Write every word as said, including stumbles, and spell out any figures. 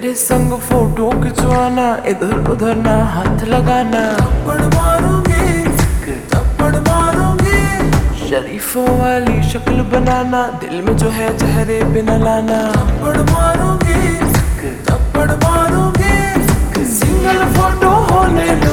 तेरे संग फोटो खिंचवाना, इधर उधर ना हाथ लगाना। थप्पड़ मारूंगी, थप्पड़ मारूंगी। शरीफों वाली शक्ल बनाना, दिल में जो है चेहरे पे न लाना। थप्पड़ मारूंगी, थप्पड़ मारूंगी। सिंगल फोटो होने